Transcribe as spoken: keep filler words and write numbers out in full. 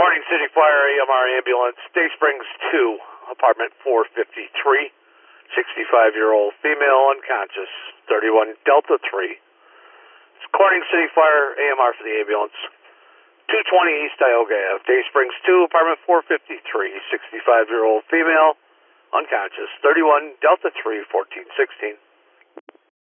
Corning City Fire A M R ambulance, Day Springs two, apartment four fifty-three, sixty-five-year-old female, unconscious, thirty-one Delta three. It's Corning City Fire A M R for the ambulance, two twenty East Tioga Avenue, Day Springs two, apartment four fifty-three, sixty-five-year-old female, unconscious, thirty-one Delta three, fourteen sixteen.